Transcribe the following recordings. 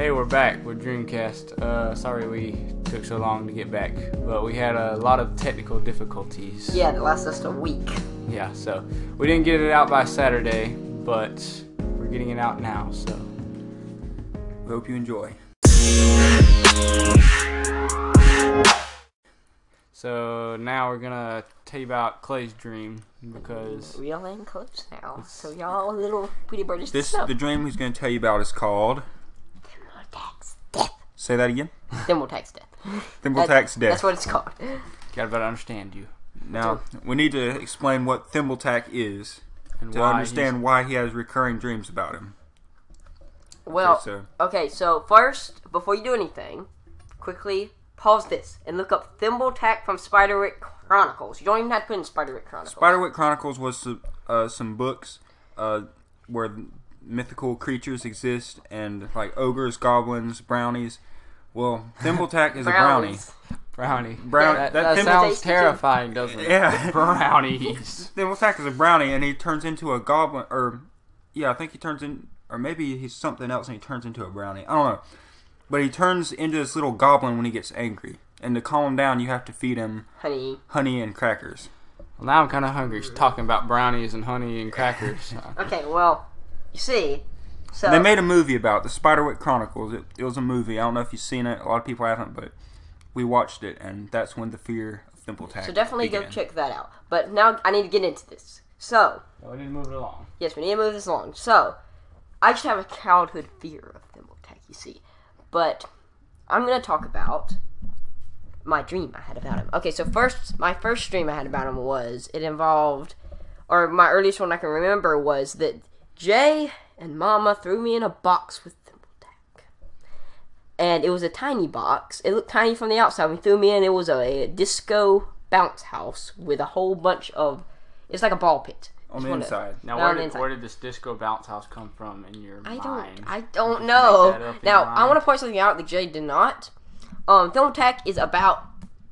Hey, we're back with Dreamcast. Sorry we took so long to get back, but we had a lot of technical difficulties. Yeah, it lasted us a week. Yeah, so we didn't get it out by Saturday, but we're getting it out now, so we hope you enjoy. So now we're gonna tell you about Clay's dream because we all in close now. So y'all little pretty birdies. The dream he's gonna tell you about is called Thimbletak's Death. Say that again. Thimbletak's Death. Thimbletak's Death. That's what it's called. Gotta better understand you. Now we need to explain what Thimbletak is and to understand why he has recurring dreams about him. Well, okay, so first, before you do anything, quickly pause this and look up Thimbletak from Spiderwick Chronicles. You don't even have to put in Spiderwick Chronicles. Spiderwick Chronicles was some books where mythical creatures exist and like ogres, goblins, brownies. Well, Thimbletak is a brownie. Brownie. That sounds terrifying, doesn't it? Yeah. Brownies. Thimbletak is a brownie and he turns into a goblin, I think he turns in, or maybe he's something else and he turns into a brownie. I don't know. But he turns into this little goblin when he gets angry. And to calm him down, you have to feed him honey and crackers. Well, now I'm kind of hungry. He's talking about brownies and honey and crackers. Okay, well, you see, so they made a movie about it, the Spiderwick Chronicles. It was a movie. I don't know if you've seen it. A lot of people haven't, but we watched it, and that's when the fear of Thimbletak So definitely began. go check that out. But now I need to get into this. So we need to move it along. Yes, we need to move this along. So I just have a childhood fear of Thimbletak, you see. But I'm going to talk about my dream I had about him. Okay, so my first dream I had about him my earliest one I can remember was that Jay and Mama threw me in a box with Thimbletak. And it was a tiny box. It looked tiny from the outside. We threw me in. It was a disco bounce house with a whole bunch of... It's like a ball pit. On the inside. Now, where did this disco bounce house come from in your mind? I don't know. Now, I want to point something out that Jay did not. Thimbletak is about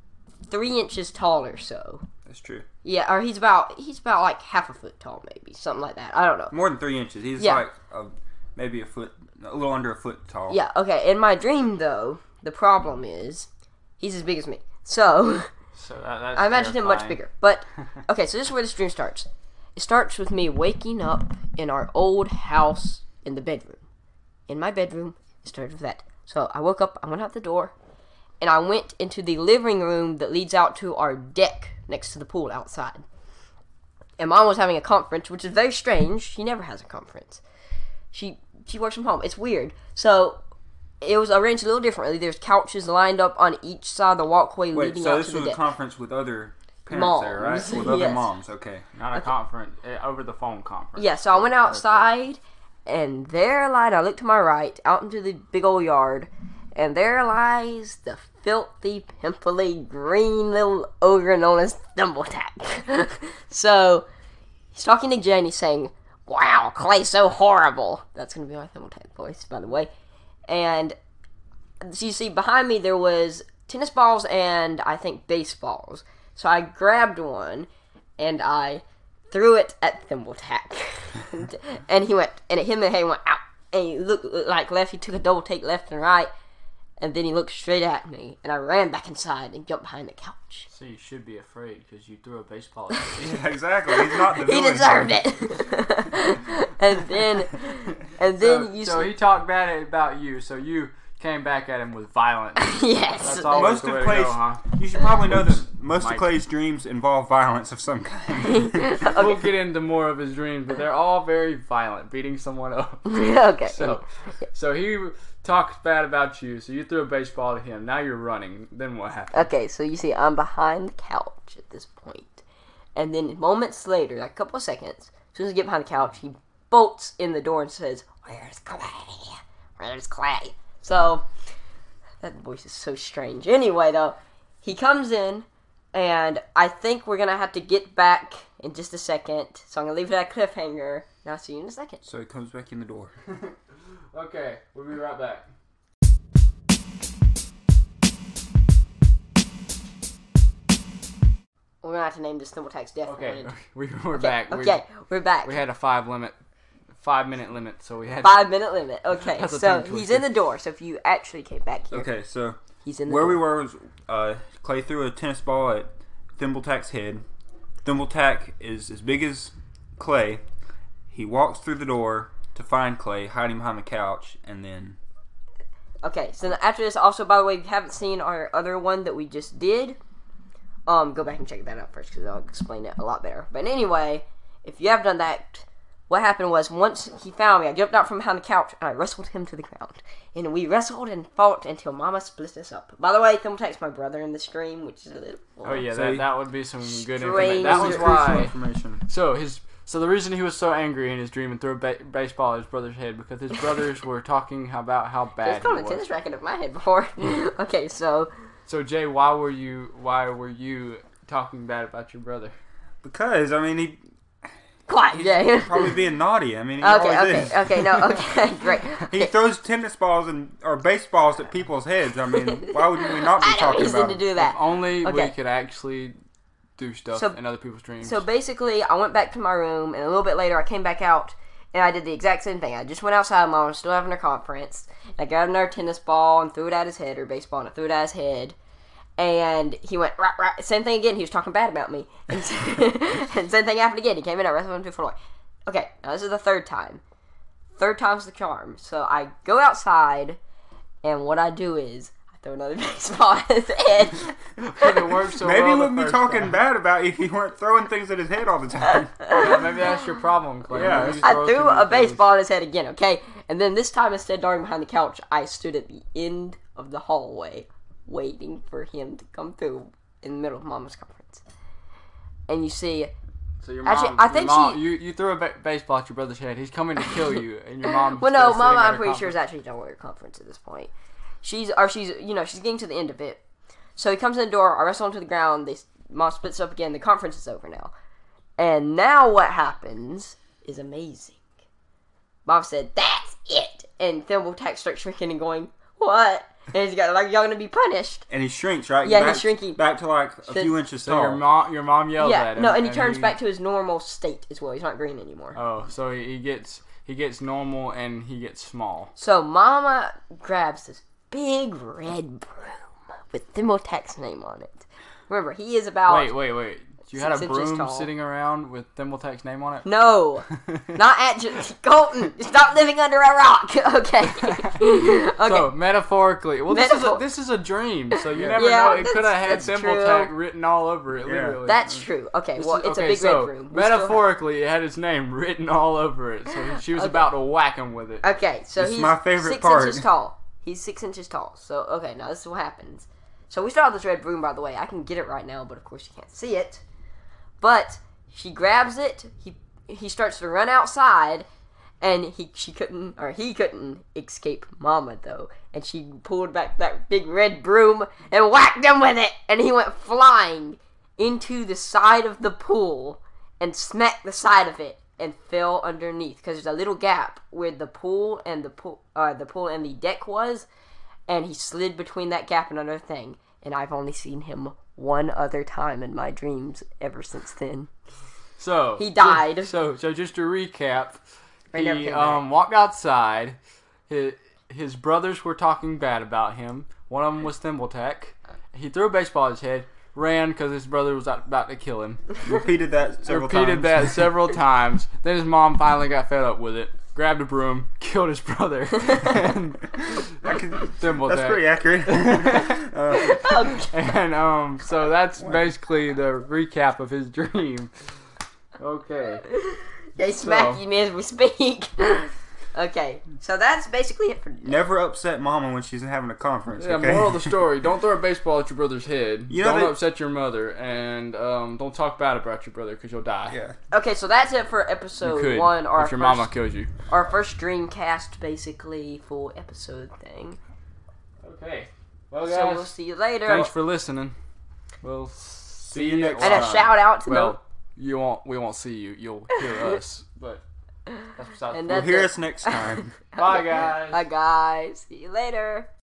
3 inches tall or so. That's true. Yeah, or he's about like half a foot tall, maybe something like that. I don't know. More than 3 inches. He's like maybe a little under a foot tall. Yeah. Okay. In my dream, though, the problem is he's as big as me. So that's I imagined him much bigger. But okay, so this is where this dream starts. It starts with me waking up in our old house in the bedroom. In my bedroom, it started with that. So I woke up, I went out the door, and I went into the living room that leads out to our deck next to the pool outside. And Mom was having a conference, which is very strange. She never has a conference. She works from home. It's weird. So it was arranged a little differently. There's couches lined up on each side of the walkway leading out to the deck. So this was a conference with other parents there, right? With other moms, okay. Not a conference, over the phone conference. Yeah, so I went outside, and there I looked to my right, out into the big old yard, and there lies the filthy, pimply, green little ogre known as Thimbletak. So, he's talking to Jay, and he's saying, "Wow, Clay's so horrible." That's going to be my Thimbletak voice, by the way. And, so you see, behind me there was tennis balls and, I think, baseballs. So I grabbed one, and I threw it at Thimbletak. And he went, and it hit him in the head and went, out. And he looked like left, he took a double take left and right, and then he looked straight at me, and I ran back inside and jumped behind the couch. So you should be afraid, because you threw a baseball at him. Yeah, exactly. He's not the villain. He deserved it. and then So he talked bad about you, so you came back at him with violence. Yes. That's always the way to go, huh? You should probably know that most of Clay's dreams involve violence of some kind. We'll get into more of his dreams, but they're all very violent, beating someone up. Okay. So he talked bad about you, so you threw a baseball to him. Now you're running. Then what happened? Okay, so you see, I'm behind the couch at this point. And then moments later, like a couple of seconds, as soon as I get behind the couch, he bolts in the door and says, "Where's Clay? Where's Clay?" So, that voice is so strange. Anyway, though, he comes in, and I think we're going to have to get back in just a second. So I'm going to leave it at a cliffhanger, and I'll see you in a second. So he comes back in the door. Okay, we'll be right back. We're going to have to name this Thimbletak's Death. Okay, we're back. Okay, we're back. We had a 5 5-minute limit, so we had 5-minute limit. Okay, That's a so tongue he's twister. in the door. So if you actually came back here, Okay, so he's in the where door. we were was Clay threw a tennis ball at Thimbletack's head. Thimbletack is as big as Clay. He walks through the door to find Clay, hiding behind the couch, and then... Okay, so after this, also, by the way, if you haven't seen our other one that we just did, go back and check that out first, because I'll explain it a lot better. But anyway, if you have done that, what happened was, once he found me, I jumped out from behind the couch, and I wrestled him to the ground. And we wrestled and fought until Mama split us up. By the way, Thimbletack's my brother in the stream, which is a little... Oh yeah, So that would be some good Strange information. That was Crucial why. information. So the reason he was so angry in his dream and threw a baseball at his brother's head because his brothers were talking about how bad There's he thrown a was. tennis racket at my head before. Okay, so... So Jay, why were you talking bad about your brother? Because, I mean, he... Quiet, He's Jay. probably being naughty. I mean, he always is. Okay, great. He throws tennis balls or baseballs at people's heads. I mean, why would we not be I had a talking reason about to it? do that. If only we Okay. could actually do stuff So- in other people's dreams. So basically, I went back to my room, and a little bit later, I came back out, and I did the exact same thing. I just went outside. Mom was still having her conference. And I grabbed another tennis ball and threw it at his head, or baseball, and I threw it at his head. And he went, rah, rah. Same thing again. He was talking bad about me. And, and same thing happened again. He came in, I wrestled him to the floor. Okay, now this is the third time. Third time's the charm. So I go outside, and what I do is I throw another baseball at his head. But it worked so Maybe well he the wouldn't be first talking time. bad about you if you weren't throwing things at his head all the time. Yeah, maybe that's your problem, Clay. Yeah. Maybe you I throw threw too a many things. baseball at his head again, okay? And then this time, instead of darting behind the couch, I stood at the end of the hallway waiting for him to come through in the middle of Mama's conference. And you see, So your Actually, mom, I think you threw a baseball at your brother's head. He's coming to kill you, and your mom. well, no, still Mama, sitting at I'm her pretty sure is conference. actually done with her conference at this point. She's getting to the end of it. So he comes in the door, I wrestle him to the ground, Mom splits up again, the conference is over now. And now what happens is amazing. Mom said, "That's it!" And Thimbletack starts shrinking and going, "What?" And he's got, like, "Y'all gonna be punished." And he shrinks, right? Yeah, back, he's shrinking. Back to like a So- few inches So tall. your mom yells Yeah, at him. no, and he turns back to his normal state as well. He's not green anymore. Oh, so he gets normal and he gets small. So Mama grabs this big red broom with Thimbletack's name on it. Remember, he is about... Wait. You had a 6 inches broom tall. sitting around with Thimbletack's name on it? No, not at Colton. Stop living under a rock. Okay. Okay. So metaphorically, well, this is a dream, so you never Yeah, know. It could have had that's Thimbletack true. written all over it, Yeah. literally. That's true. Okay, This well, is- it's a okay, big so red broom. We still have- metaphorically, it had his name written all over it, so she was Okay. about to whack him with it. Okay, so This is he's my favorite 6 part. inches tall. He's 6 inches tall. So, okay, now this is what happens. So we start with this red broom, by the way. I can get it right now, but of course you can't see it. But she grabs it. He starts to run outside, and he couldn't escape Mama though, and she pulled back that big red broom and whacked him with it, and he went flying into the side of the pool and smacked the side of it and fell underneath because there's a little gap where the pool and the deck was, and he slid between that gap and another thing. And I've only seen him one other time in my dreams ever since then. So He died. So just to recap, I never he came back. walked outside. His brothers were talking bad about him. One of them was Thimbletack. He threw a baseball at his head, ran because his brother was about to kill him. Repeated that several Repeated times. that several times. Then his mom finally got fed up with it. Grabbed a broom, killed his brother. And Thimbletack. That's pretty accurate. And so that's basically the recap of his dream. Okay. They smack So- you as we speak. Okay, so that's basically it for today. Never upset Mama when she's having a conference. Yeah, Okay? moral of the story: don't throw a baseball at your brother's head. You know don't that- upset your mother, and don't talk bad about your brother because you'll die. Yeah. Okay, so that's it for You episode could 1. if your mama kills you. Our first Dreamcast, basically, full episode thing. Okay. Well, So guys, we'll see you later. thanks for listening. We'll see you next And a time. shout out to Well, we won't see you. You'll hear us, but that's besides. And We'll that's hear it. us next time. Bye, guys. Bye, guys. See you later.